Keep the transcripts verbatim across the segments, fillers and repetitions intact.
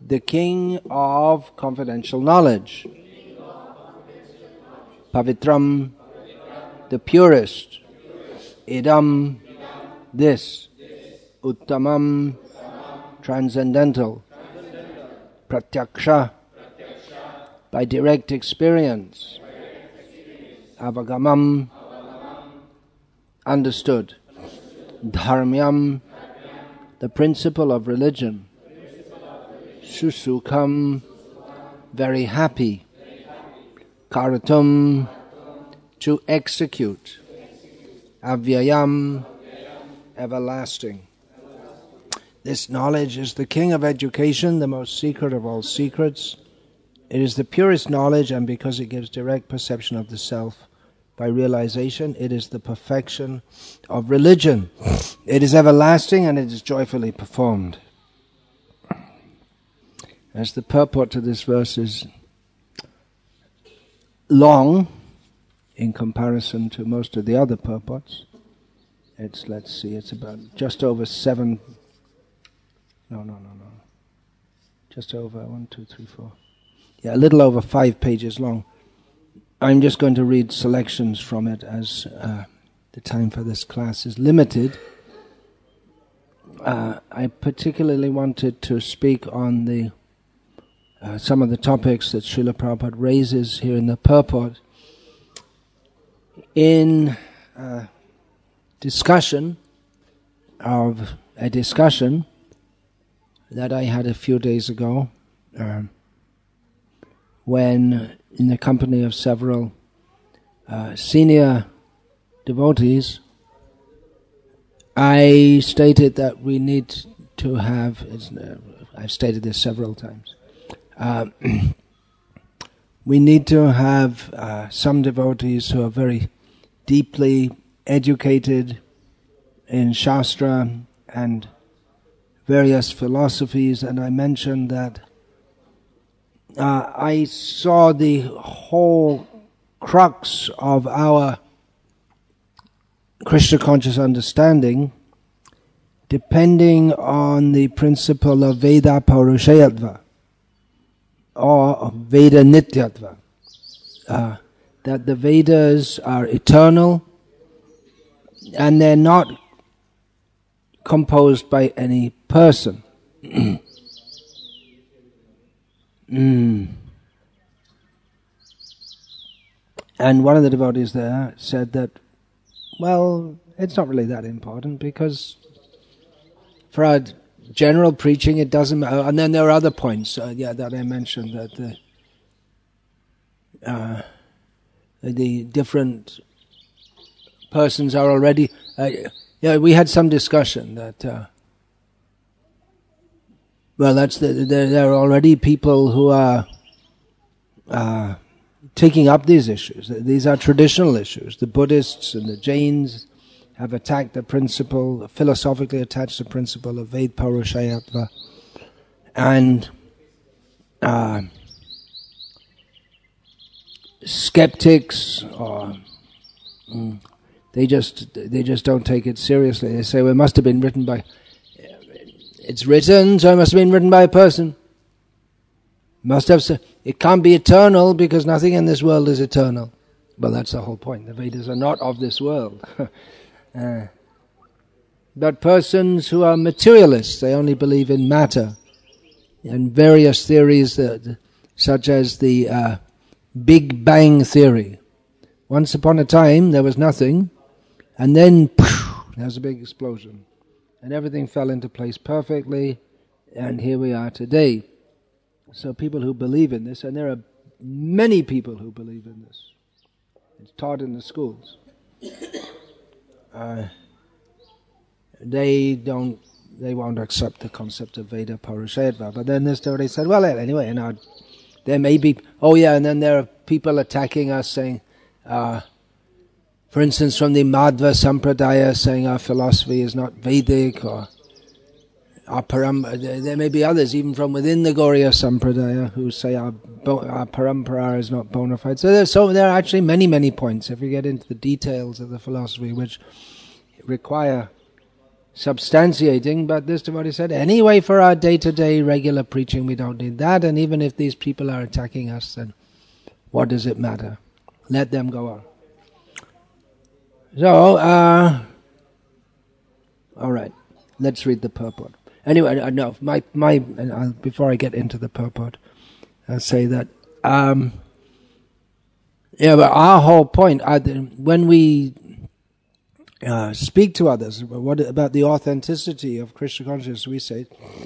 the king of confidential knowledge. Pavitram, the purest. Idam, this. Uttamam, transcendental. Pratyaksha, by direct experience. Avagamam, understood. Dharmyam, the principle of religion. Susukham, very happy. Karatum, to execute. Avyayam, everlasting. This knowledge is the king of education, the most secret of all secrets. It is the purest knowledge, and because it gives direct perception of the self by realization, it is the perfection of religion. It is everlasting and it is joyfully performed. As the purport to this verse is long in comparison to most of the other purports, it's, let's see, it's about just over seven, no, no, no, no, just over one, two, three, four, yeah, a little over five pages long. I'm just going to read selections from it as uh, the time for this class is limited. Uh, I particularly wanted to speak on the uh, some of the topics that Srila Prabhupada raises here in the purport in uh, discussion of a discussion that I had a few days ago uh, when in the company of several uh, senior devotees, I stated that we need to have, it's, uh, I've stated this several times, uh, we need to have uh, some devotees who are very deeply educated in Shastra and various philosophies, and I mentioned that Uh, I saw the whole crux of our Krishna conscious understanding depending on the principle of Veda Paurushayatva or Veda Nityatva. Uh, that the Vedas are eternal and they're not composed by any person. Mm. And one of the devotees there said that, well, it's not really that important because for our general preaching it doesn't matter. And then there are other points uh, yeah, that I mentioned, that the, uh, the different persons are already... Uh, yeah, we had some discussion that... Uh, Well, that's the, there, there are already people who are uh, taking up these issues. These are traditional issues. The Buddhists and the Jains have attacked the principle, philosophically attached the principle of Ved Paurushayatva. And uh, skeptics, or mm, they just they just don't take it seriously. They say, well, it must have been written by... It's written, so it must have been written by a person. Must have. It can't be eternal because nothing in this world is eternal. Well, that's the whole point. The Vedas are not of this world. uh, but persons who are materialists, they only believe in matter and various theories that, such as the uh, Big Bang theory. Once upon a time, there was nothing, and then poof, there's a big explosion. And everything fell into place perfectly, and here we are today. So people who believe in this, and there are many people who believe in this. It's taught in the schools. Uh, they don't, they won't accept the concept of Veda Paurushayatva. But then this devotee said, well, anyway, you know, there may be, oh yeah, and then there are people attacking us saying, uh, for instance, from the Madhva Sampradaya, saying our philosophy is not Vedic, or our param- there may be others, even from within the Gauriya Sampradaya, who say our, bo- our parampara is not bona fide. So, so there are actually many, many points, if we get into the details of the philosophy, which require substantiating, but this devotee said, anyway, for our day-to-day regular preaching, we don't need that, and even if these people are attacking us, then what does it matter? Let them go on. So, uh, all right, let's read the purport. Anyway, uh, no, my, my, and I'll, before I get into the purport, I'll say that, um, yeah, but our whole point, uh, when we uh, speak to others what about the authenticity of Krishna consciousness, we say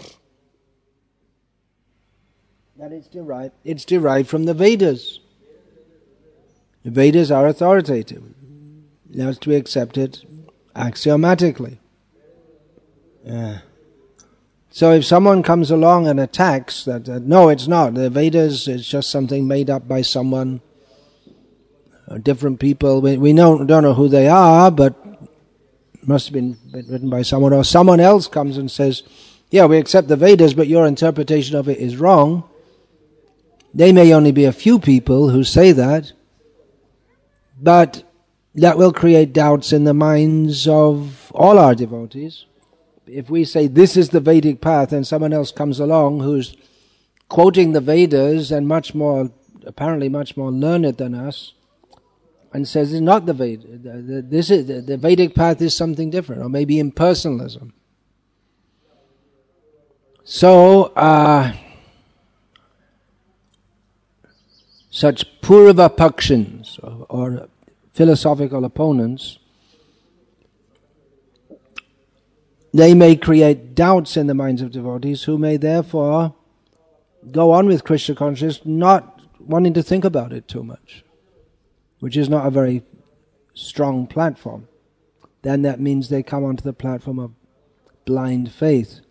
that it's derived, it's derived from the Vedas. The Vedas are authoritative. It has to be accepted axiomatically. Yeah. So if someone comes along and attacks that, uh, no, it's not. The Vedas is just something made up by someone, uh, different people. We, we know, don't know who they are, but it must have been written by someone. Or someone else comes and says, yeah, we accept the Vedas, but your interpretation of it is wrong. They may only be a few people who say that, but that will create doubts in the minds of all our devotees. If we say this is the Vedic path and someone else comes along who's quoting the Vedas and much more, apparently much more learned than us, and says it's not the Veda, this is the, the Vedic path is something different, or maybe impersonalism. So, uh, such Purva Pakshins, or, or philosophical opponents, they may create doubts in the minds of devotees who may therefore go on with Krishna consciousness not wanting to think about it too much, which is not a very strong platform. Then that means they come onto the platform of blind faith.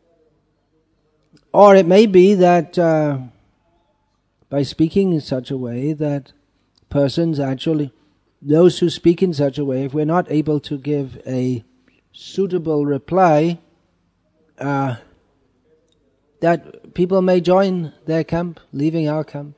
Or it may be that uh, by speaking in such a way that persons actually, those who speak in such a way, if we're not able to give a suitable reply, uh, that people may join their camp, leaving our camp.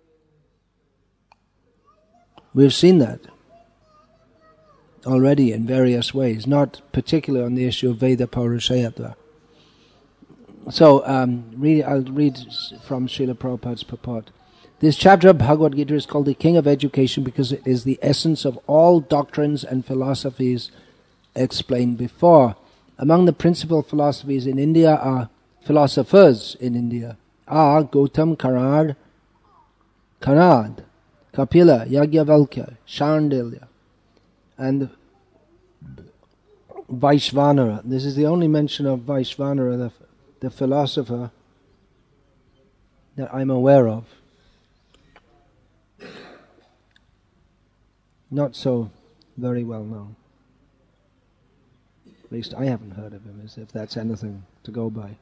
We've seen that already in various ways, not particularly on the issue of Veda Paurushayatva. So, um, read, I'll read from Srila Prabhupada's purport. This chapter of Bhagavad Gita is called the King of Education because it is the essence of all doctrines and philosophies explained before. Among the principal philosophies in India are philosophers in India are Gautam Karad, Karad, Kapila, Yajnavalkya, Shandilya, and Vaishvanara. This is the only mention of Vaishvanara, the, the philosopher, that I'm aware of. Not so very well known. At least I haven't heard of him, as if that's anything to go by.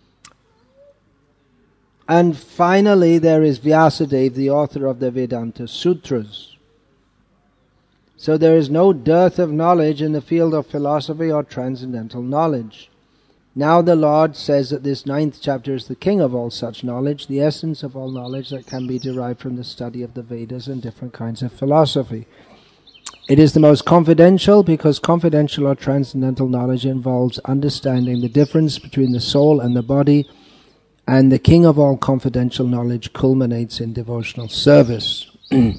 And finally there is Vyasadeva, the author of the Vedanta Sutras. So there is no dearth of knowledge in the field of philosophy or transcendental knowledge. Now the Lord says that this ninth chapter is the king of all such knowledge, the essence of all knowledge that can be derived from the study of the Vedas and different kinds of philosophy. It is the most confidential because confidential or transcendental knowledge involves understanding the difference between the soul and the body, and the king of all confidential knowledge culminates in devotional service.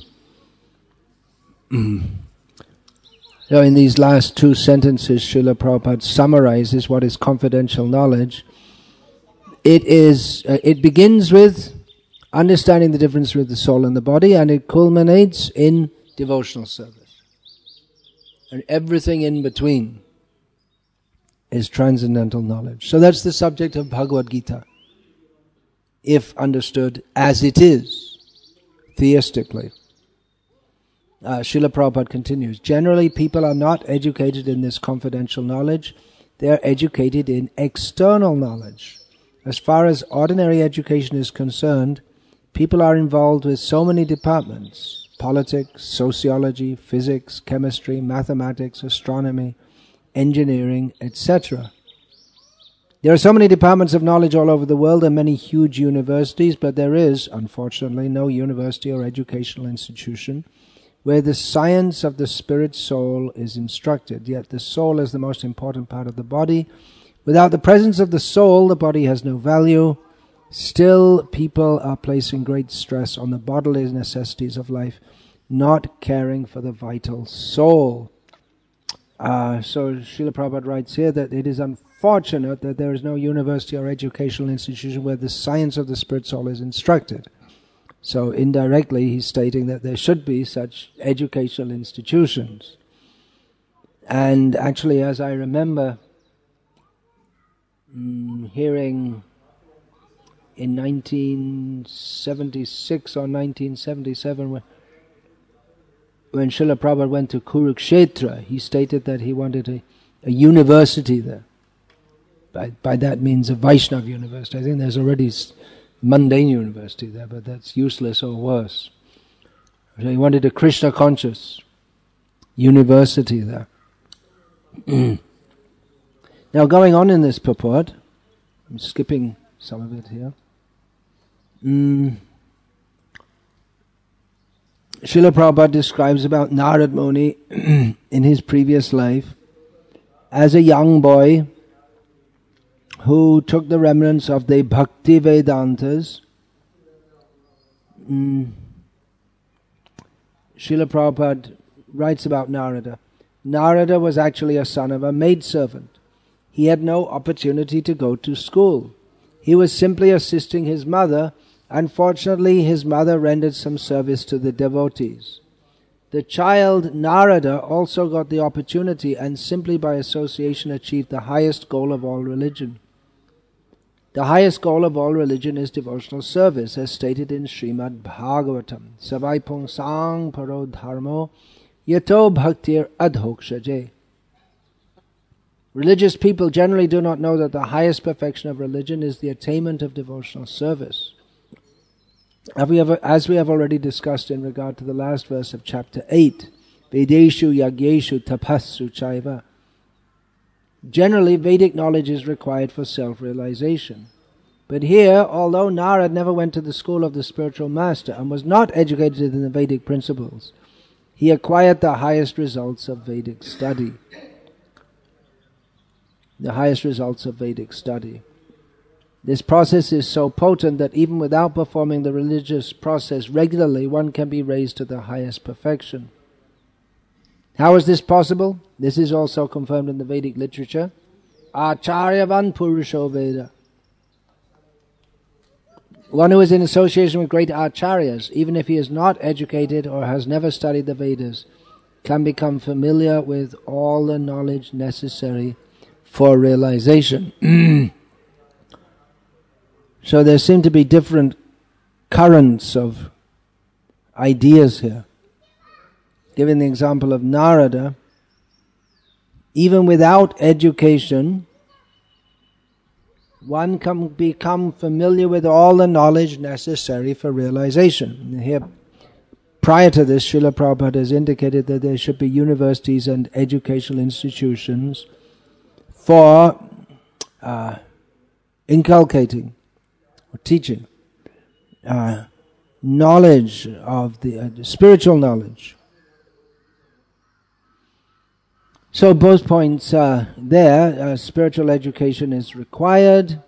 So in these last two sentences, Srila Prabhupada summarizes what is confidential knowledge. It is. Uh, it begins with understanding the difference with the soul and the body, and it culminates in devotional service. And everything in between is transcendental knowledge. So that's the subject of Bhagavad Gita, if understood as it is, theistically. Uh, Srila Prabhupada continues, generally people are not educated in this confidential knowledge, they are educated in external knowledge. As far as ordinary education is concerned, people are involved with so many departments: politics, sociology, physics, chemistry, mathematics, astronomy, engineering, et cetera. There are so many departments of knowledge all over the world and many huge universities, but there is, unfortunately, no university or educational institution where the science of the spirit soul is instructed. Yet the soul is the most important part of the body. Without the presence of the soul, the body has no value. Still, people are placing great stress on the bodily necessities of life, not caring for the vital soul. Uh, so Srila Prabhupada writes here that it is unfortunate that there is no university or educational institution where the science of the spirit soul is instructed. So indirectly he's stating that there should be such educational institutions. And actually, as I remember mm, hearing in nineteen seventy-six or nineteen seventy-seven, when, when Srila Prabhupada went to Kurukshetra, he stated that he wanted a, a university there. By, by that means a Vaishnava university. I think there's already mundane university there, but that's useless or worse. So he wanted a Krishna conscious university there. Now going on in this purport, I'm skipping some of it here. Mm. Srila Prabhupada describes about Narad Muni in his previous life as a young boy who took the remnants of the Bhakti Vedantas. Mm. Srila Prabhupada writes about Narada. Narada was actually a son of a maidservant. He had no opportunity to go to school. He was simply assisting his mother. Unfortunately, his mother rendered some service to the devotees. The child Narada also got the opportunity and simply by association achieved the highest goal of all religion. The highest goal of all religion is devotional service, as stated in Srimad Bhagavatam. Savai pung sang paro dharmo yato bhaktir adhokshaje. Religious people generally do not know that the highest perfection of religion is the attainment of devotional service. As we have, as we have already discussed in regard to the last verse of chapter eight, Vedeshu yagyeshu tapassu chaiva. Generally, Vedic knowledge is required for self-realization. But here, although Narad never went to the school of the spiritual master and was not educated in the Vedic principles, he acquired the highest results of Vedic study. The highest results of Vedic study. This process is so potent that even without performing the religious process regularly, one can be raised to the highest perfection. How is this possible? This is also confirmed in the Vedic literature. Acharyavan Purusho Veda. One who is in association with great acharyas, even if he is not educated or has never studied the Vedas, can become familiar with all the knowledge necessary for realization. So there seem to be different currents of ideas here. Given the example of Narada, even without education, one can become familiar with all the knowledge necessary for realization. Here, prior to this, Srila Prabhupada has indicated that there should be universities and educational institutions for uh, inculcating or teaching uh, knowledge of the uh, spiritual knowledge. So both points are there. Uh, spiritual education is required.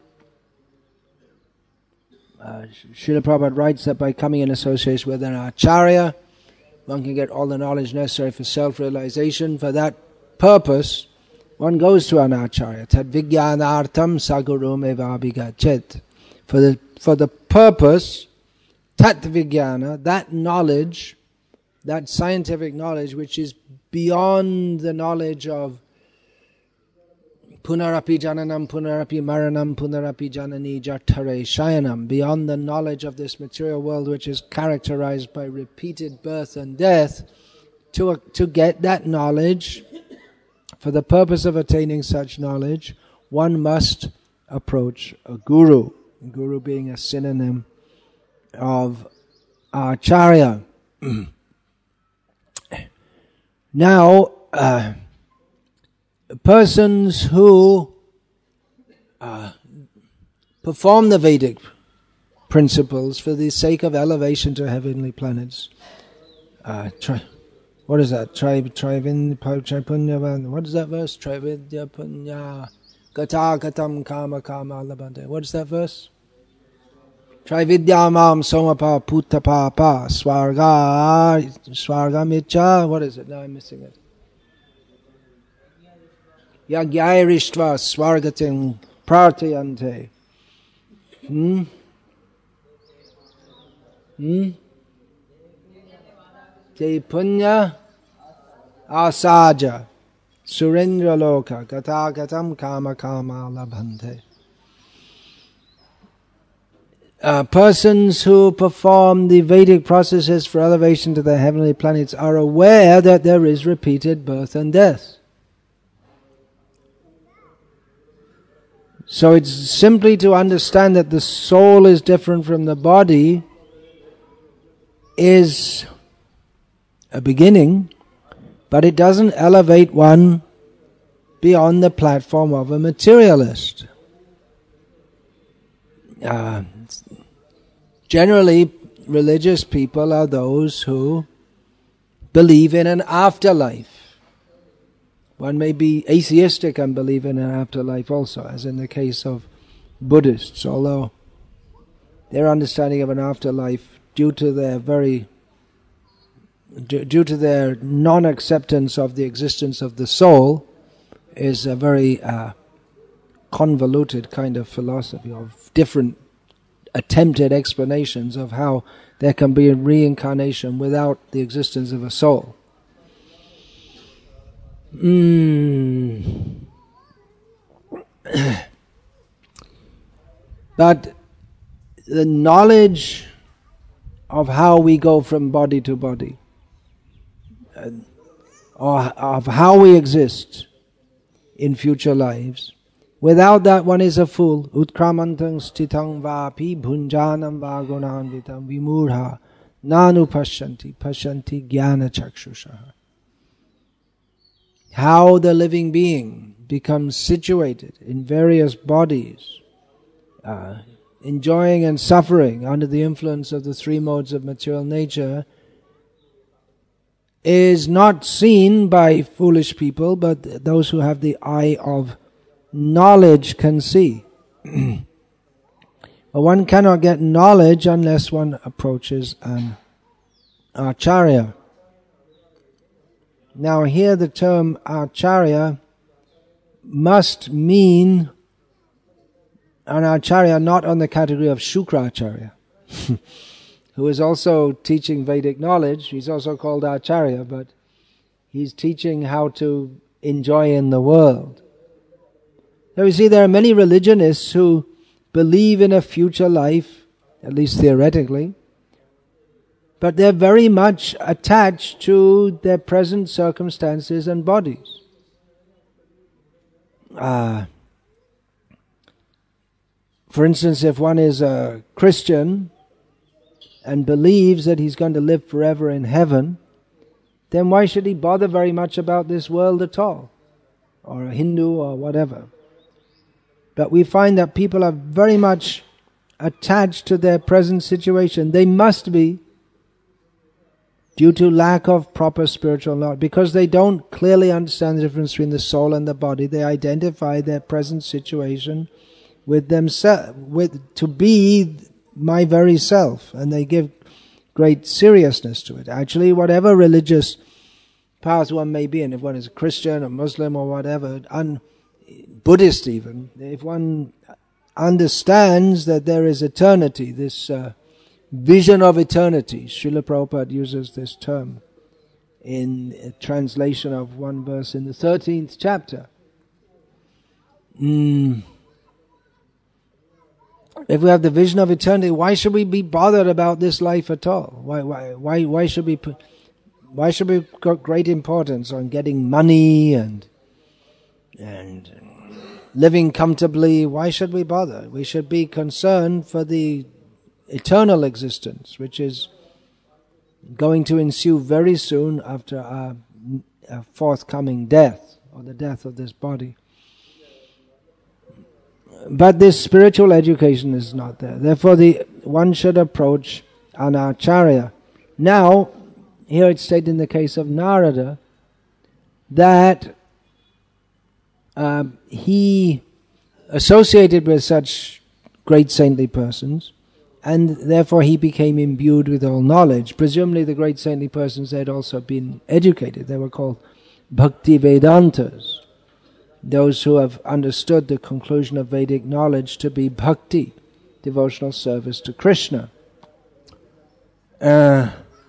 Uh, Srila Prabhupada writes that by coming in association with an acharya, one can get all the knowledge necessary for self-realization. For that purpose, one goes to an acharya. Tad vijnanartam sagurum eva abhigachet. For the for the purpose, tat vijnana, that knowledge, that scientific knowledge which is beyond the knowledge of punarapi jananam, punarapi maranam, punarapi janani jatare shayanam, beyond the knowledge of this material world which is characterized by repeated birth and death, to, to get that knowledge, for the purpose of attaining such knowledge, one must approach a guru, guru being a synonym of acharya. Now, uh, persons who uh, perform the Vedic principles for the sake of elevation to heavenly planets, uh, try, What is that? Tri Trivin Tripunya. What is that verse? Trividya Punya Gata Gatam Kama Kama Labante. What is that verse? Trividya Mam Somapa Puttapapa Swarga Swarga Micha. What is it? Now I'm missing it. Yagyairištva Swargatim Prartayante. Hmm? Hmm? Te punya asaja surendra loka gata gatam kama kama labhante. Uh, persons who perform the Vedic processes for elevation to the heavenly planets are aware that there is repeated birth and death. So it's simply to understand that the soul is different from the body is a beginning, but it doesn't elevate one beyond the platform of a materialist. Uh, generally, religious people are those who believe in an afterlife. One may be atheistic and believe in an afterlife also, as in the case of Buddhists, although their understanding of an afterlife, due to their very due to their non-acceptance of the existence of the soul, is a very uh, convoluted kind of philosophy of different attempted explanations of how there can be a reincarnation without the existence of a soul. Mm. But the knowledge of how we go from body to body, uh, or of how we exist in future lives, without that one is a fool. Utkramantang stitang vapi bhunjanam vagunanvitam vimurha nanu pashanti pashanti jnana chakshushaha. How the living being becomes situated in various bodies, uh, enjoying and suffering under the influence of the three modes of material nature, is not seen by foolish people, but those who have the eye of knowledge can see. But one cannot get knowledge unless one approaches an acharya. Now here the term acharya must mean an acharya not on the category of Shukracharya, who is also teaching Vedic knowledge. He's also called acharya, but he's teaching how to enjoy in the world. Now you see, there are many religionists who believe in a future life, at least theoretically, but they're very much attached to their present circumstances and bodies. Uh, for instance, if one is a Christian and believes that he's going to live forever in heaven, then why should he bother very much about this world at all? Or a Hindu or whatever. But we find that people are very much attached to their present situation. They must be, due to lack of proper spiritual knowledge. Because they don't clearly understand the difference between the soul and the body, they identify their present situation with themselves, with to be my very self, and they give great seriousness to it. Actually, whatever religious path one may be in, if one is a Christian or Muslim or whatever, un, Buddhist even, if one understands that there is eternity, this uh, vision of eternity, Srila Prabhupada uses this term in a translation of one verse in the thirteenth chapter. Mm. If we have the vision of eternity, why should we be bothered about this life at all? Why, why, why, why should we put, why should we put great importance on getting money and and living comfortably? Why should we bother? We should be concerned for the eternal existence, which is going to ensue very soon after our, our forthcoming death, or the death of this body. But this spiritual education is not there. Therefore, the one should approach an acharya. Now, here it's stated in the case of Narada that uh, he associated with such great saintly persons, and therefore he became imbued with all knowledge. Presumably the great saintly persons had also been educated. They were called Bhakti Vedantas, those who have understood the conclusion of Vedic knowledge to be bhakti, devotional service to Krishna. Uh,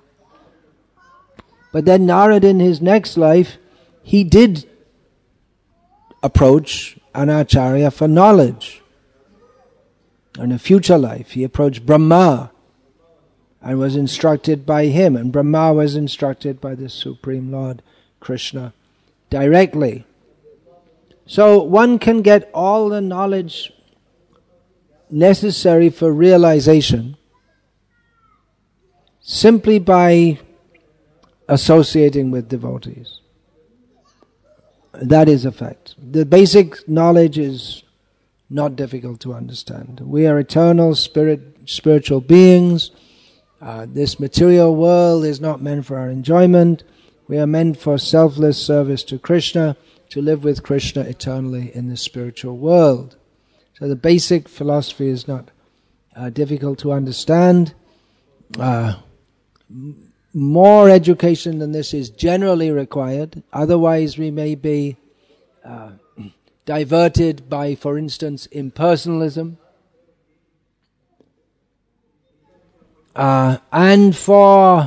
but then Narada, in his next life, he did approach an acharya for knowledge. In a future life, he approached Brahma and was instructed by him, and Brahma was instructed by the Supreme Lord Krishna directly. So one can get all the knowledge necessary for realization simply by associating with devotees. That is a fact. The basic knowledge is not difficult to understand. We are eternal spirit, spiritual beings. Uh, this material world is not meant for our enjoyment. We are meant for selfless service to Krishna, to live with Krishna eternally in the spiritual world. So the basic philosophy is not uh, difficult to understand. Uh, m- more education than this is generally required. Otherwise we may be uh, diverted by, for instance, impersonalism. Uh, and for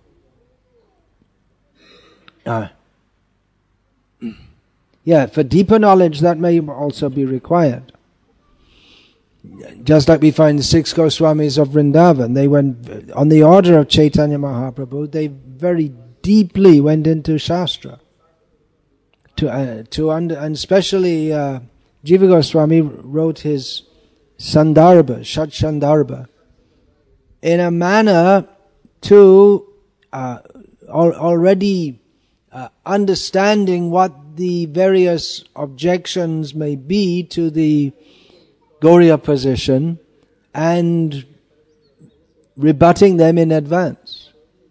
uh, yeah, for deeper knowledge that may also be required. Just like we find the six Goswamis of Vrindavan, they went on the order of Chaitanya Mahaprabhu. They very deeply went into Shastra, to uh, to under, and especially uh, Jiva Goswami wrote his Sandarbha, Shat Sandarbha, in a manner to uh, al- already uh, understanding what the various objections may be to the Gauriya position and rebutting them in advance.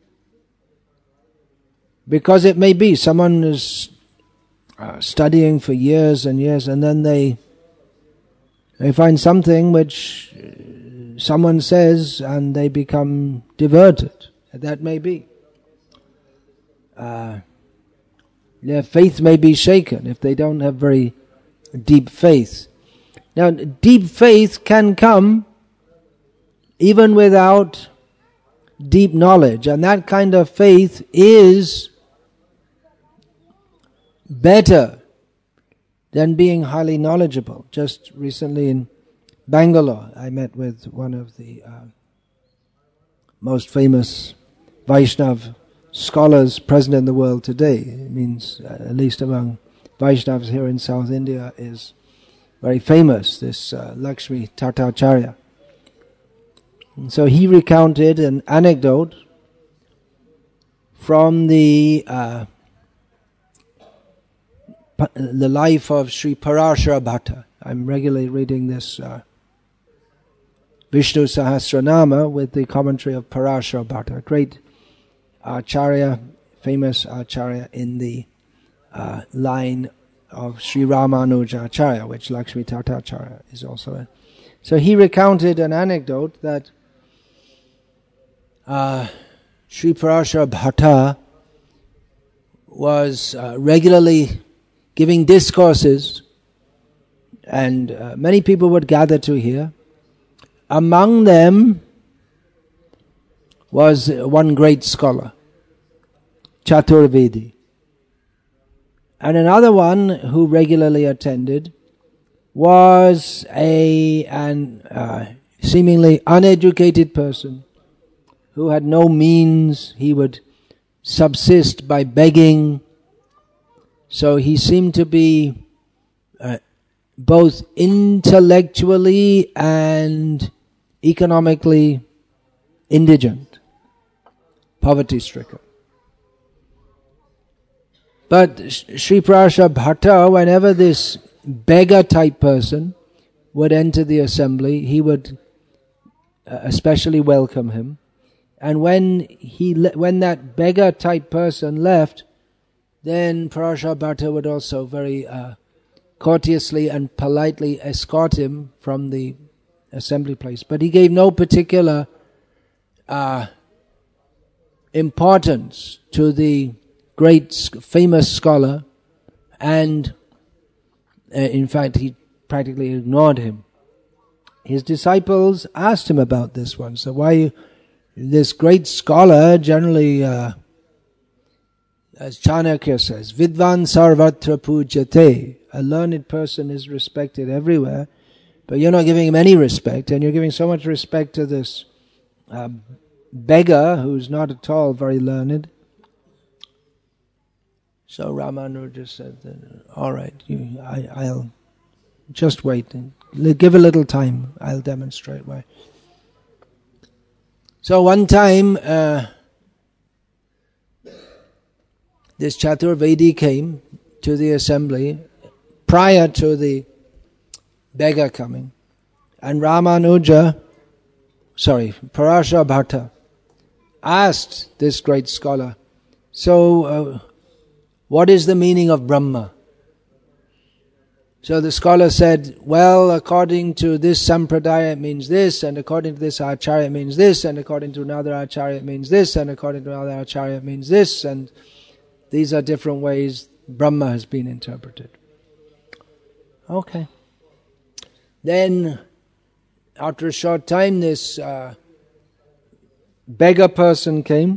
Because it may be someone is uh, studying for years and years, and then they they find something which someone says and they become diverted. That may be. Uh, their faith may be shaken if they don't have very deep faith. Now, deep faith can come even without deep knowledge, and that kind of faith is better than being highly knowledgeable. Just recently in Bangalore, I met with one of the uh, most famous Vaishnav scholars present in the world today. It means, uh, at least among Vaishnavas here in South India, is very famous, this uh, Lakshmi Tartacharya. And so he recounted an anecdote from the uh, the life of Sri Parashara Bhatta. I'm regularly reading this uh, Vishnu Sahasranama with the commentary of Parashara Bhatta, a great acharya, famous acharya in the uh, line of Sri Ramanuja Acharya, which Lakshmi Tartacharya is also in. So he recounted an anecdote that uh, Sri Parashara Bhatta was uh, regularly giving discourses, and uh, many people would gather to hear. Among them was one great scholar, Chaturvedi. And another one who regularly attended was a an uh, seemingly uneducated person who had no means. He would subsist by begging. So he seemed to be uh, both intellectually and economically indigent, poverty-stricken. But Sri Parashara Bhatta, whenever this beggar-type person would enter the assembly, he would uh, especially welcome him And when he le- when that beggar type person left, then Parashar Bhatta would also very uh, courteously and politely escort him from the assembly place. But he gave no particular uh, importance to the great famous scholar, and uh, in fact he practically ignored him. His disciples asked him about this one. So why this great scholar generally, uh, as Chanakya says, Vidvan sarvatra pujyate, a learned person is respected everywhere, but you're not giving him any respect, and you're giving so much respect to this uh, beggar who's not at all very learned. So Ramanuja said, all right, you, I, I'll just wait. Give a little time. I'll demonstrate why. So one time, uh, this Chaturvedi came to the assembly prior to the beggar coming. And Ramanuja, sorry, Parashar Bhatta, asked this great scholar, so uh, what is the meaning of Brahma? So the scholar said, well, according to this sampradaya it means this, and according to this acharya it means this, and according to another acharya it means this, and according to another acharya it means this, and these are different ways Brahma has been interpreted. Okay. Then, after a short time, this uh, beggar person came,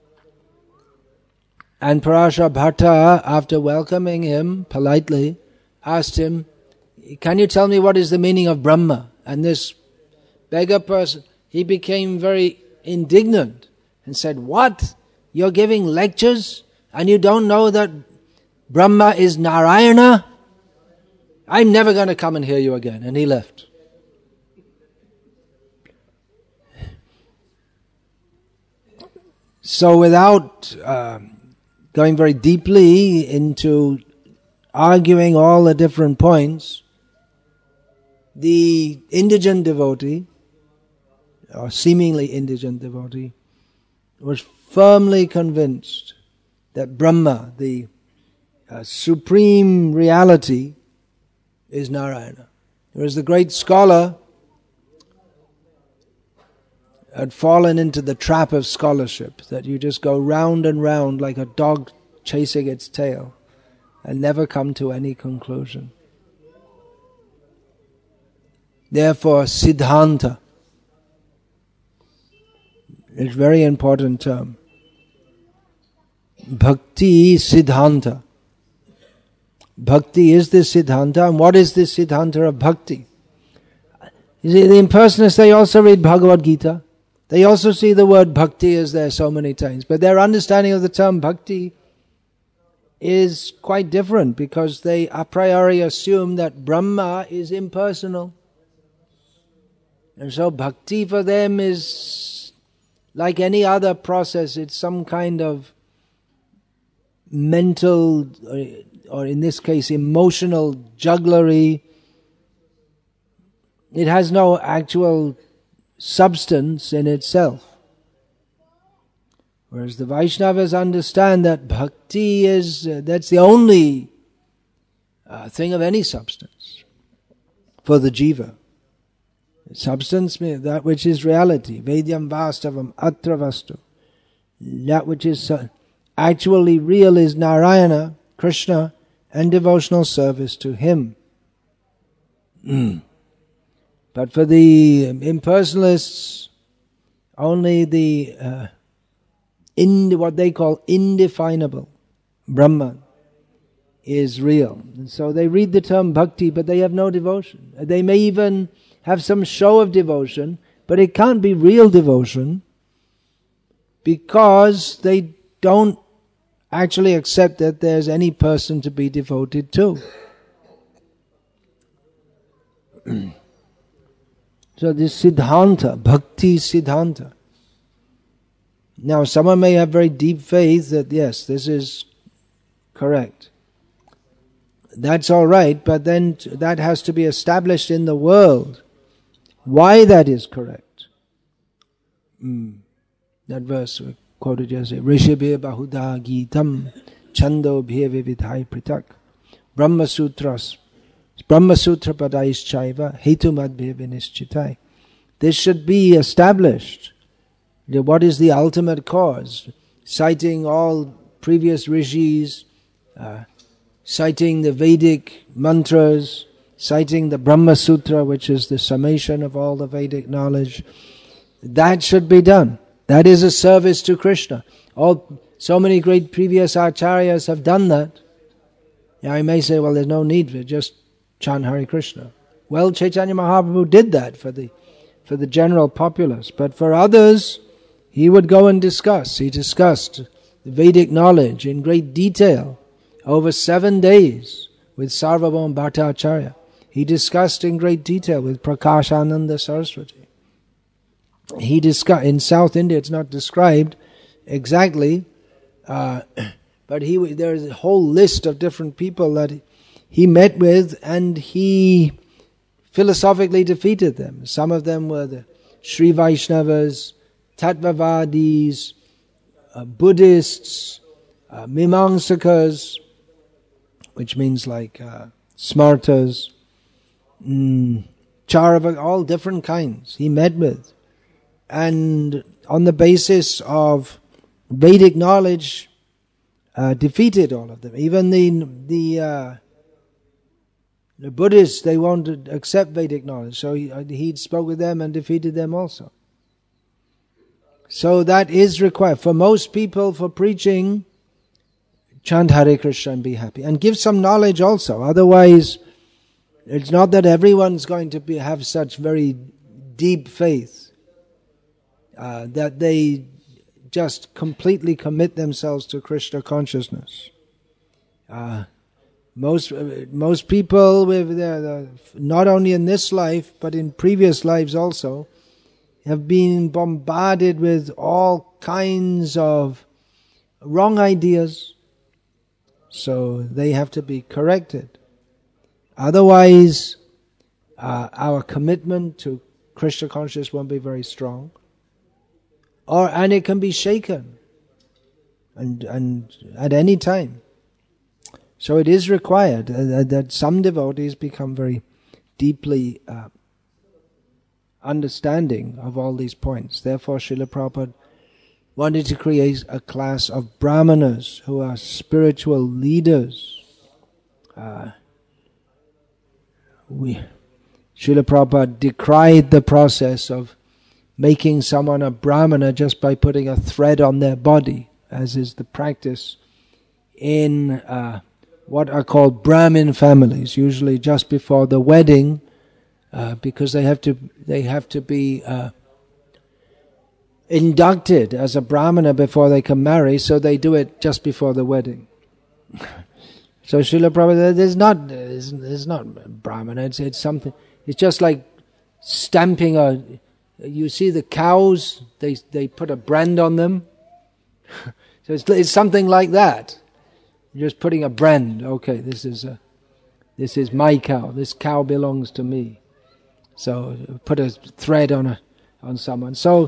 and Parashar Bhatta, after welcoming him politely, asked him, can you tell me what is the meaning of Brahma? And this beggar person, he became very indignant and said, what? You're giving lectures and you don't know that Brahma is Narayana? I'm never going to come and hear you again. And he left. So without uh, going very deeply into arguing all the different points, the indigent devotee, or seemingly indigent devotee, was firmly convinced that Brahma, the uh, supreme reality, is Narayana. Whereas the great scholar had fallen into the trap of scholarship, that you just go round and round like a dog chasing its tail, and never come to any conclusion. Therefore, Siddhanta is a very important term. Bhakti Siddhanta. Bhakti is the Siddhanta, and what is the Siddhanta of Bhakti? You see, the impersonalists, they also read Bhagavad Gita. They also see the word Bhakti is there so many times, but their understanding of the term Bhakti is quite different, because they a priori assume that Brahma is impersonal. And so bhakti for them is like any other process. It's some kind of mental, or in this case emotional jugglery. It has no actual substance in itself. Whereas the Vaishnavas understand that bhakti is, uh, that's the only uh, thing of any substance for the jiva. Substance means that which is reality. Vedyam vastavam atra vastu. That which is uh, actually real is Narayana, Krishna, and devotional service to Him. Mm. But for the impersonalists, only the uh, in what they call indefinable Brahman is real. And so they read the term bhakti, but they have no devotion. They may even have some show of devotion, but it can't be real devotion, because they don't actually accept that there's any person to be devoted to. So this Siddhanta, Bhakti Siddhanta. Now someone may have very deep faith that yes, this is correct. That's all right, but then that has to be established in the world. Why that is correct. Mm. That verse we quoted yesterday. Rishibhe bahuda gitam chando bhe vividhai pritak Brahma Sutras Brahma Sutra padais chaiva hetumad bhe vinishchitai. This should be established. What is the ultimate cause? Citing all previous rishis, uh, citing the Vedic mantras, citing the Brahma Sutra, which is the summation of all the Vedic knowledge. That should be done. That is a service to Krishna. All so many great previous acharyas have done that. Now you may say, well, there's no need for just chant Hare Krishna. Well, Chaitanya Mahaprabhu did that for the for the general populace, but for others, he would go and discuss. He discussed the Vedic knowledge in great detail over seven days with Sarvabhauma Bhattacharya. He discussed in great detail with Prakashananda Saraswati. He discussed in South India. It's not described exactly, uh, but he there's a whole list of different people that he met with, and he philosophically defeated them. Some of them were the Sri Vaishnavas, Tattvavadis, uh, Buddhists, uh, Mimamsakas, which means like uh, Smartas, mm, Charava, all different kinds he met with. And on the basis of Vedic knowledge, uh, defeated all of them. Even the the uh, the Buddhists, they won't accept Vedic knowledge, so he, he spoke with them and defeated them also. So that is required. For most people, for preaching, chant Hare Krishna and be happy. And give some knowledge also. Otherwise, it's not that everyone's going to be, have such very deep faith uh, that they just completely commit themselves to Krishna consciousness. Uh, most most people, with their, not only in this life, but in previous lives also, have been bombarded with all kinds of wrong ideas. So they have to be corrected. Otherwise, uh, our commitment to Krishna consciousness won't be very strong. Or and it can be shaken, and and at any time. So it is required uh, that some devotees become very deeply uh, understanding of all these points. Therefore, Srila Prabhupada wanted to create a class of brahmanas who are spiritual leaders. Uh, we, Srila Prabhupada decried the process of making someone a brahmana just by putting a thread on their body, as is the practice in uh, what are called Brahmin families, usually just before the wedding, uh, because they have to they have to be uh, inducted as a brahmana before they can marry, so they do it just before the wedding. So Srila Prabhupada, there's not there's, there's not brahmana. It's, it's something. It's just like stamping a. You see the cows, they they put a brand on them. So it's it's something like that. You're just putting a brand. Okay, this is a, this is my cow. This cow belongs to me. So put a thread on a on someone. So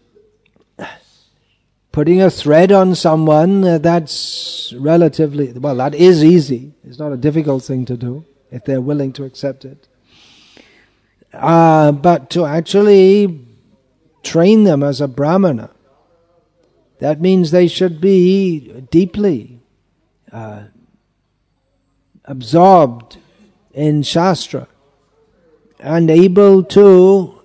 putting a thread on someone, uh, that's relatively well. That is easy. It's not a difficult thing to do if they're willing to accept it. Uh, but to actually train them as a brahmana, that means they should be deeply uh, absorbed in Shastra and able to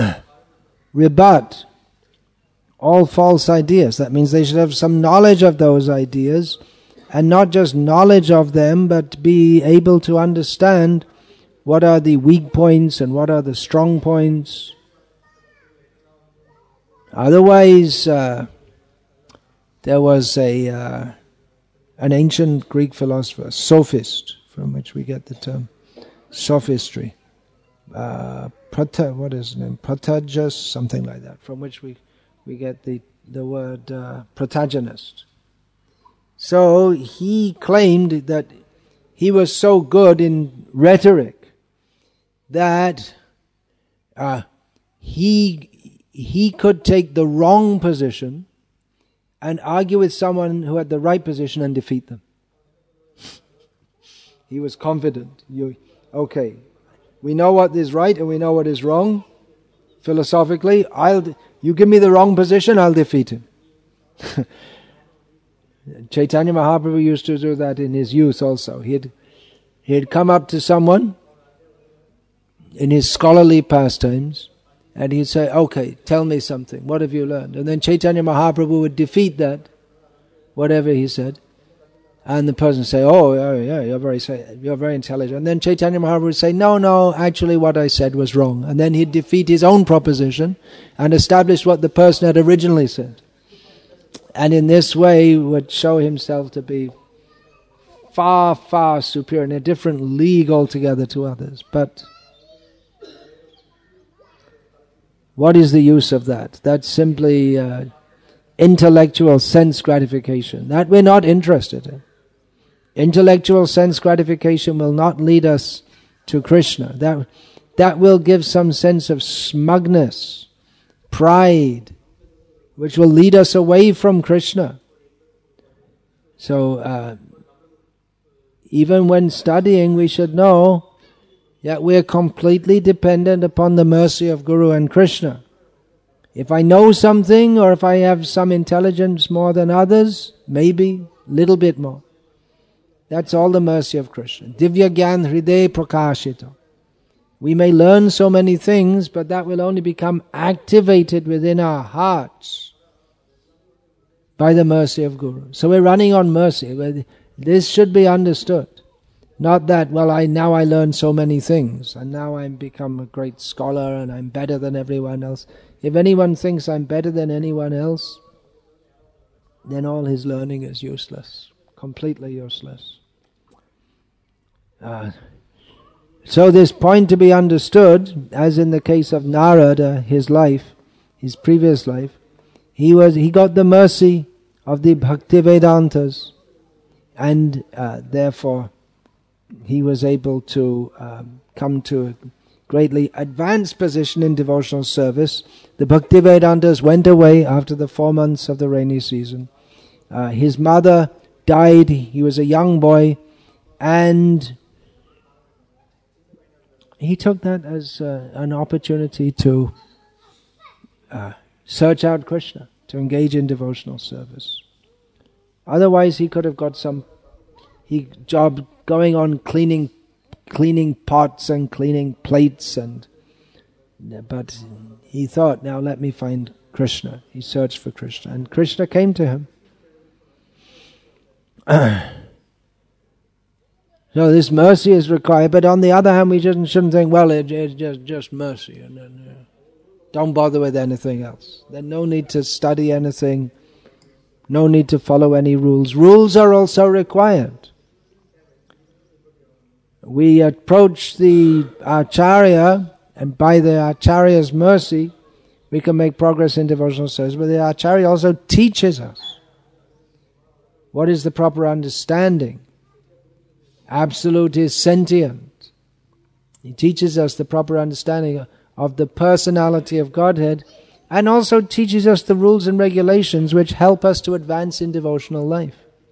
rebut all false ideas. That means they should have some knowledge of those ideas, and not just knowledge of them, but be able to understand what are the weak points and what are the strong points. Otherwise, uh, there was a uh, an ancient Greek philosopher, sophist, from which we get the term sophistry. Uh, Prata, what is his name? Protagus, something like that, from which we, we get the, the word uh, protagonist. So he claimed that he was so good in rhetoric that uh, he he could take the wrong position and argue with someone who had the right position and defeat them. He was confident. You, okay, we know what is right and we know what is wrong. Philosophically, I'll you give me the wrong position, I'll defeat him. Chaitanya Mahaprabhu used to do that in his youth also. He'd he'd come up to someone in his scholarly pastimes, and he'd say, "Okay, tell me something. What have you learned?" And then Chaitanya Mahaprabhu would defeat that, whatever he said. And the person would say, "Oh, yeah, yeah, you're very, you're very intelligent." And then Chaitanya Mahaprabhu would say, "No, no, actually what I said was wrong." And then he'd defeat his own proposition and establish what the person had originally said. And in this way would show himself to be far, far superior, in a different league altogether to others. But what is the use of that? That's simply uh, intellectual sense gratification. That we're not interested in. Intellectual sense gratification will not lead us to Krishna. That, that will give some sense of smugness, pride, which will lead us away from Krishna. So, uh, even when studying, we should know that we are completely dependent upon the mercy of Guru and Krishna. If I know something, or if I have some intelligence more than others, maybe a little bit more. That's all the mercy of Krishna. Divya Gyan Hriday Prakashita. We may learn so many things, but that will only become activated within our hearts by the mercy of Guru. So we're running on mercy. This should be understood. Not that, well, I now I learn so many things, and now I've become a great scholar, and I'm better than everyone else. If anyone thinks I'm better than anyone else, then all his learning is useless. Completely useless. Uh, so this point to be understood, as in the case of Narada, his life, his previous life, he was he got the mercy of the Bhaktivedantas, and uh, therefore he was able to um, come to a greatly advanced position in devotional service. The Bhaktivedantas went away after the four months of the rainy season. Uh, his mother died, he was a young boy, and he took that as uh, an opportunity to uh, search out Krishna, to engage in devotional service. Otherwise he could have got some he job going on cleaning cleaning pots and cleaning plates, and but he thought, now let me find Krishna. He searched for Krishna, and Krishna came to him. So this mercy is required, but on the other hand, we shouldn't, shouldn't think, well, it, it's just, just mercy, and then uh, don't bother with anything else. Then no need to study anything, no need to follow any rules. Rules are also required. We approach the Acharya, and by the Acharya's mercy, we can make progress in devotional service. But the Acharya also teaches us what is the proper understanding. Absolute is sentient. He teaches us the proper understanding of the personality of Godhead, and also teaches us the rules and regulations which help us to advance in devotional life.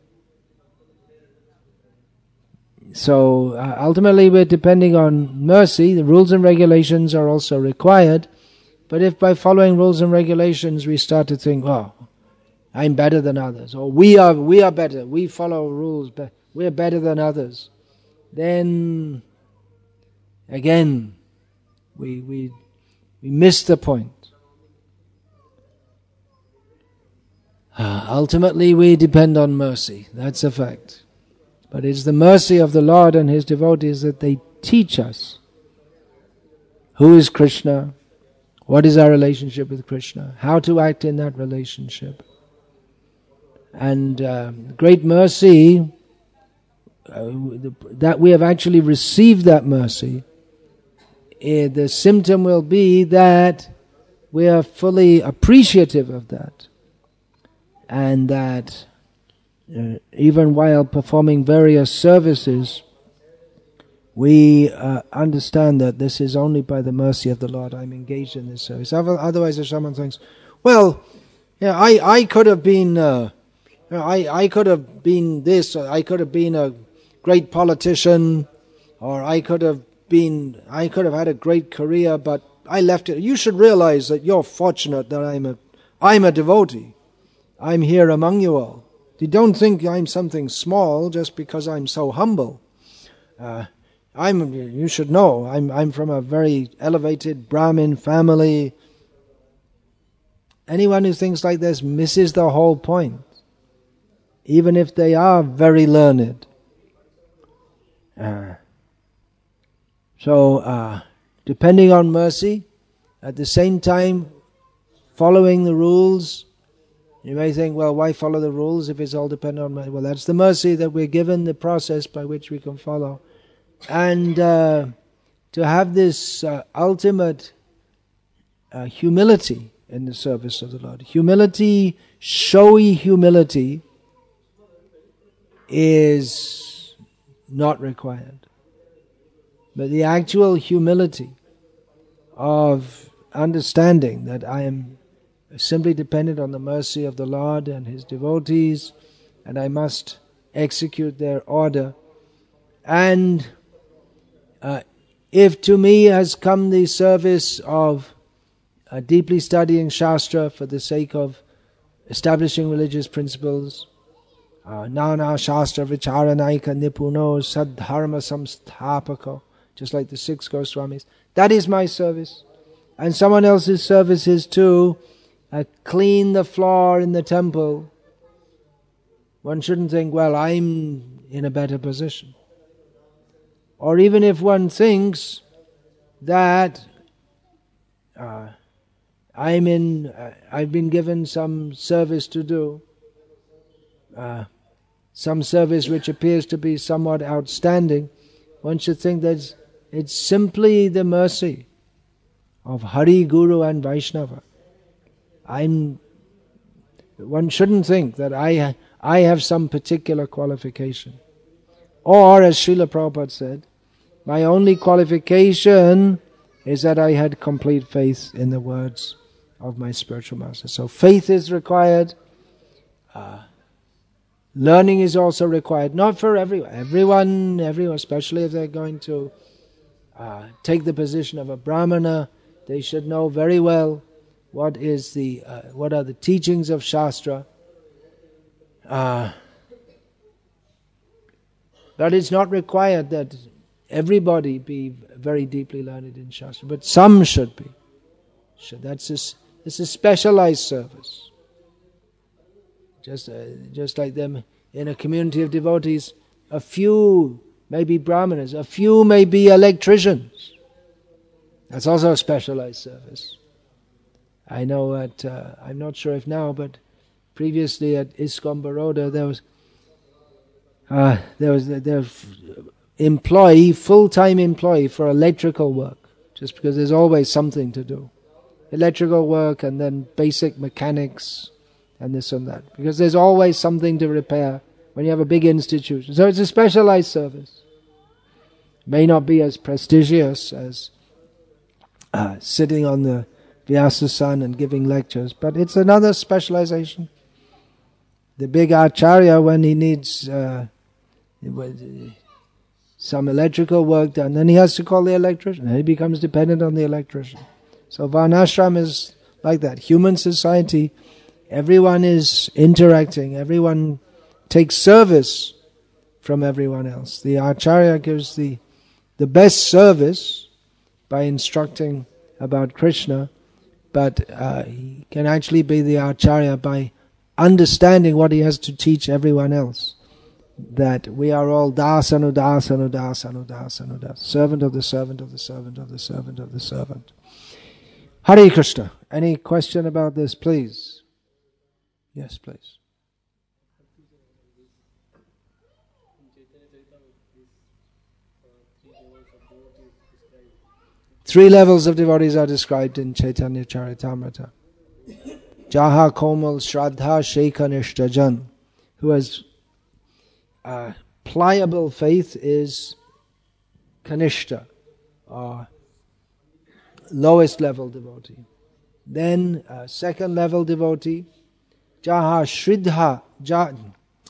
So uh, ultimately we're depending on mercy. The rules and regulations are also required. But if by following rules and regulations we start to think, oh, I'm better than others, or we are we are better, we follow rules, but we're better than others, then again we we we miss the point. Uh, ultimately we depend on mercy, that's a fact. But it's the mercy of the Lord and His devotees that they teach us who is Krishna, what is our relationship with Krishna, how to act in that relationship. And uh, great mercy, uh, that we have actually received that mercy, uh, the symptom will be that we are fully appreciative of that, and that uh, even while performing various services, we uh, understand that this is only by the mercy of the Lord I'm engaged in this service. Otherwise, if someone thinks, well, Yeah, I, I could have been, uh, I, I could have been this, or I could have been a great politician, or I could have been, I could have had a great career, but I left it. You should realize that you're fortunate that I'm a, I'm a devotee. I'm here among you all. You don't think I'm something small just because I'm so humble. Uh, I'm, you should know, I'm, I'm from a very elevated Brahmin family. Anyone who thinks like this misses the whole point, even if they are very learned. Uh, so, uh, depending on mercy, at the same time, following the rules. You may think, well, why follow the rules if it's all dependent on mercy? Well, that's the mercy that we're given, the process by which we can follow. And uh, to have this uh, ultimate uh, humility in the service of the Lord. Humility, showy humility, is not required. But the actual humility of understanding that I am simply dependent on the mercy of the Lord and His devotees, and I must execute their order. And uh, if to me has come the service of uh, deeply studying Shastra for the sake of establishing religious principles, uh, Nana Shastra Vicharanaika Nipuno Sadharma Samsthapako, just like the six Goswamis, that is my service. And someone else's service is to uh, clean the floor in the temple. One shouldn't think, well, I'm in a better position. Or even if one thinks that uh, I'm in, uh, I've been given some service to do, uh, some service which appears to be somewhat outstanding, one should think that it's simply the mercy of Hari, Guru and Vaishnava. I'm, one shouldn't think that I, I have some particular qualification. Or, as Srila Prabhupada said, my only qualification is that I had complete faith in the words of my spiritual master. So faith is required. Uh, learning is also required. Not for everyone. Everyone, everyone, especially if they're going to uh, take the position of a Brahmana, they should know very well what is the uh, what are the teachings of Shastra. Uh, But it's not required that everybody be very deeply learned in Shastra, but some should be. So that's a, it's a specialized service. Just, uh, just like them in a community of devotees, a few may be brahmanas, a few may be electricians. That's also a specialized service. I know at, uh, I'm not sure if now, but previously at ISKCON Baroda there was Uh, there was there employee, full-time employee for electrical work, just because there's always something to do. Electrical work and then basic mechanics and this and that. Because there's always something to repair when you have a big institution. So it's a specialized service. May not be as prestigious as uh, sitting on the Vyasa-san and giving lectures, but it's another specialization. The big acharya, when he needs uh, some electrical work done, then he has to call the electrician, and he becomes dependent on the electrician. So Varnashram is like that. Human society, everyone is interacting, everyone takes service from everyone else. The acharya gives the, the best service by instructing about Krishna, but uh, he can actually be the acharya by understanding what he has to teach everyone else. That we are all das anudas anudas anudas anudas, servant of the servant of the servant of the servant of the servant. Hare Krishna. Any question about this, please? Yes, please. Three levels of devotees are described in Chaitanya Charitamrita. Jaha Komal Shraddha Shekha Nishtajan, who has uh, pliable faith, is Kanishta, or lowest level devotee. Then uh, second level devotee jaha shridha, jaha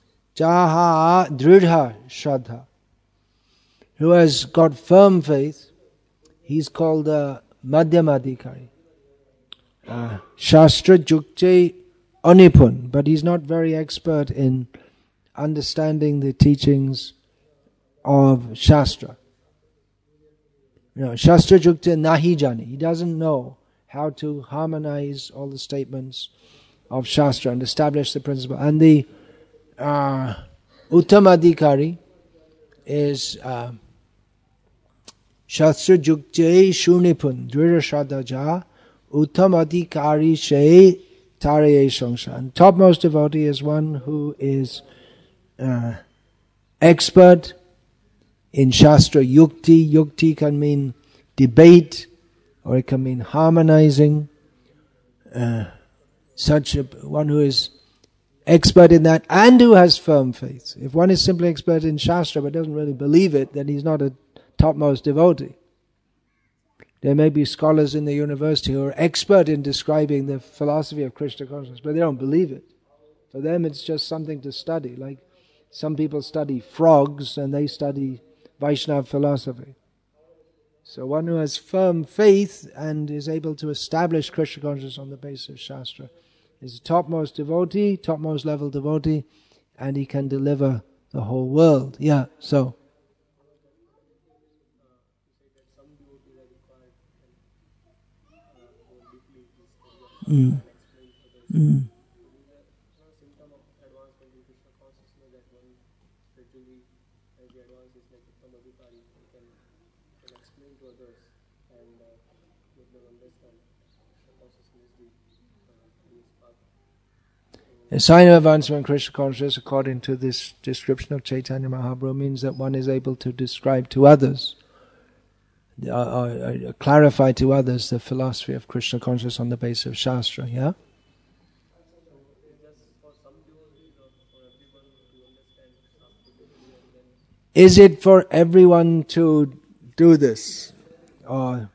dridha shraddha, who has got firm faith, he's called a madhyamadikari. Uh, Shastra Jukte Anipun, but he's not very expert in understanding the teachings of Shastra. You know, Shastra Jukte Nahi Jani. He doesn't know how to harmonize all the statements of Shastra and establish the principle. And the uh, Uttamadikari is uh, Shastra Jukte Shunipun Drira Shraddha Uttamadikari She Taraye Sangsha. And topmost devotee is one who is uh, expert in Shastra Yukti. Yukti can mean debate, or it can mean harmonizing. Uh, such a, one who is expert in that and who has firm faith. If one is simply expert in Shastra but doesn't really believe it, then he's not a topmost devotee. There may be scholars in the university who are expert in describing the philosophy of Krishna consciousness, but they don't believe it. For them it's just something to study. Like some people study frogs and they study Vaishnava philosophy. So one who has firm faith and is able to establish Krishna consciousness on the basis of Shastra is a topmost devotee, topmost level devotee, and he can deliver the whole world. Yeah, so. Mm. Mm. A sign of advancement in Krishna consciousness, according to this description of Chaitanya Mahaprabhu, means that one is able to describe to others, uh, uh, uh, clarify to others the philosophy of Krishna consciousness on the basis of Shastra. Yeah. Is it for everyone to do this? Or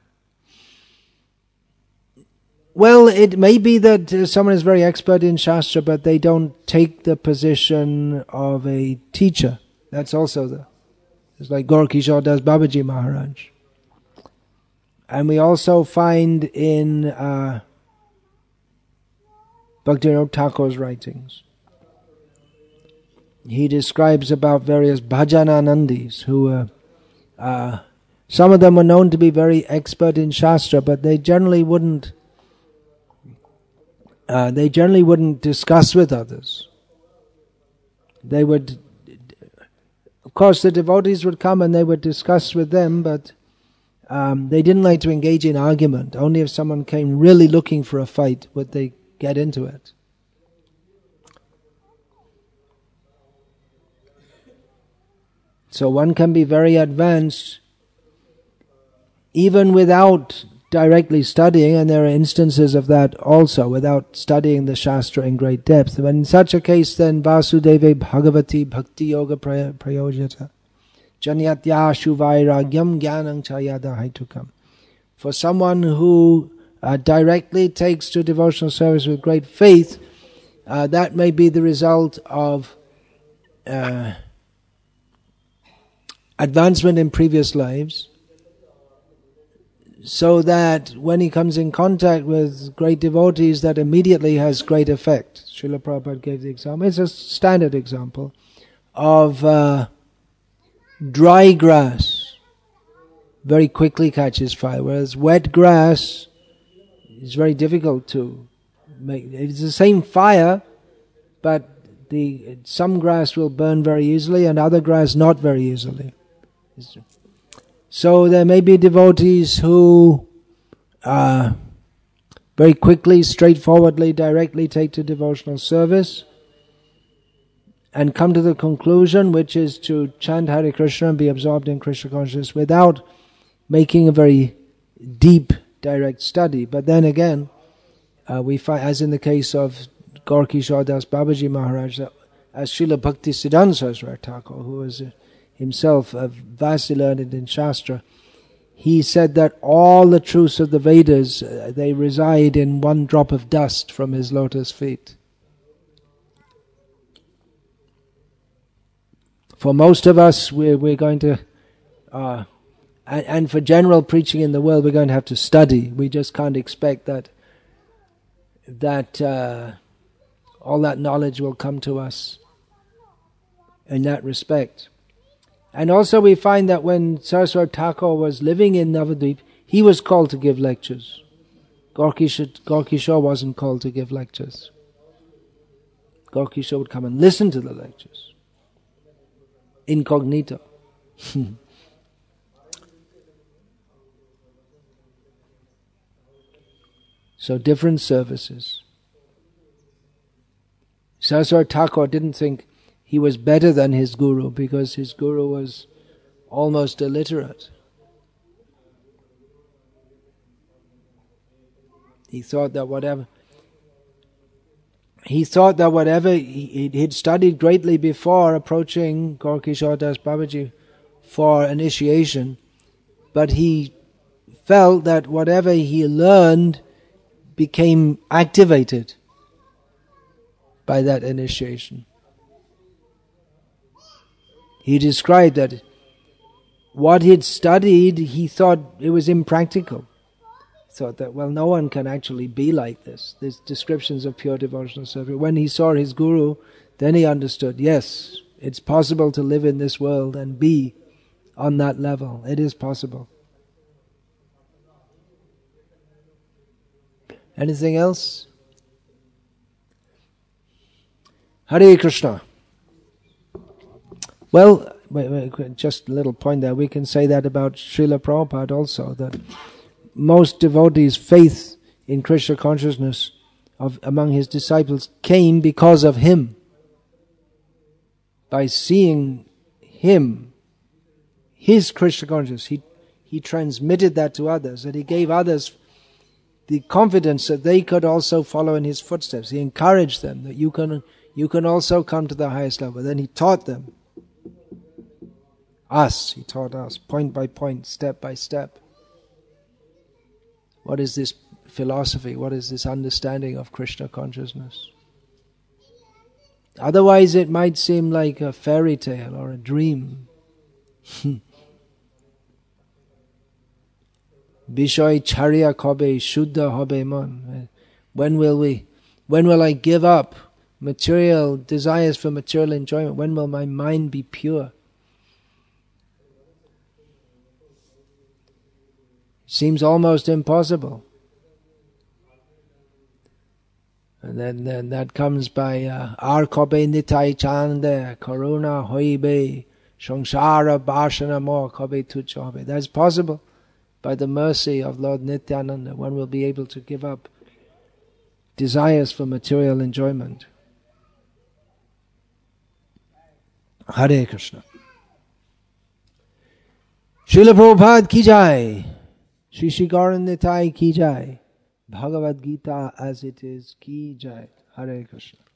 well, it may be that uh, someone is very expert in Shastra, but they don't take the position of a teacher. That's also the... It's like Gaur Kishore Das Babaji Maharaj. And we also find in uh, Bhaktivinoda Thakur's writings, he describes about various bhajananandis who uh, uh, some of them were known to be very expert in Shastra, but they generally wouldn't Uh, they generally wouldn't discuss with others. They would, of course, the devotees would come and they would discuss with them, but um, they didn't like to engage in argument. Only if someone came really looking for a fight would they get into it. So one can be very advanced even without directly studying, and there are instances of that also, without studying the Shastra in great depth. But in such a case, then Vasudeve Bhagavati Bhakti Yoga Prayojata Janyatya Shuvairagyam Gyanang Chayada Haitukam. For someone who uh, directly takes to devotional service with great faith, uh, that may be the result of uh, advancement in previous lives, so that when he comes in contact with great devotees, that immediately has great effect. Srila Prabhupada gave the example. It's a standard example of uh, dry grass very quickly catches fire, whereas wet grass is very difficult to make. It's the same fire, but the some grass will burn very easily and other grass not very easily. So there may be devotees who uh, very quickly, straightforwardly, directly take to devotional service and come to the conclusion, which is to chant Hare Krishna and be absorbed in Krishna consciousness without making a very deep, direct study. But then again, uh, we find, as in the case of Gaur Kishore Das Babaji Maharaj, as Srila Bhakti Siddhanta Saraswati Thakur, who was a himself uh, vastly learned in Shastra, he said that all the truths of the Vedas, uh, they reside in one drop of dust from his lotus feet. for most of us, we're, we're going to, uh, and, and for general preaching in the world, we're going to have to study. We just can't expect that that uh, all that knowledge will come to us in that respect. And also we find that when Saraswati Thakur was living in Navadvip, he was called to give lectures. Gaurkishore wasn't called to give lectures. Gaurkishore would come and listen to the lectures, incognito. So different services. Saraswati Thakur didn't think he was better than his guru because his guru was almost illiterate. He thought that whatever he thought that whatever he he'd studied greatly before approaching Gaurkishore Das Babaji for initiation, but he felt that whatever he learned became activated by that initiation. He described that what he'd studied, he thought it was impractical. Thought that, well, no one can actually be like this. There's descriptions of pure devotional service. When he saw his guru, then he understood, yes, it's possible to live in this world and be on that level. It is possible. Anything else? Hare Krishna. Well, wait, wait, just a little point there. We can say that about Srila Prabhupada also, that most devotees' faith in Krishna consciousness of among his disciples came because of him. By seeing him, his Krishna consciousness, he, he transmitted that to others, and he gave others the confidence that they could also follow in his footsteps. He encouraged them that you can, you can also come to the highest level. Then he taught them. Us, he taught us, point by point, step by step. What is this philosophy? What is this understanding of Krishna consciousness? Otherwise it might seem like a fairy tale or a dream. Bishoy charya kobe shuddha hobe mon. When will we, when will I give up material desires for material enjoyment? When will my mind be pure? Seems almost impossible. And then, then that comes by Ar kobe nitai chande karuna hoibe samsara bhashana mo kobe tuchobe. That's possible by the mercy of Lord Nityananda. One will be able to give up desires for material enjoyment. Hare Krishna. Srila Prabhupada ki jai. Shri Shri Gauranga Nitai ki jai. Bhagavad Gita as it is ki jai. Hare Krishna.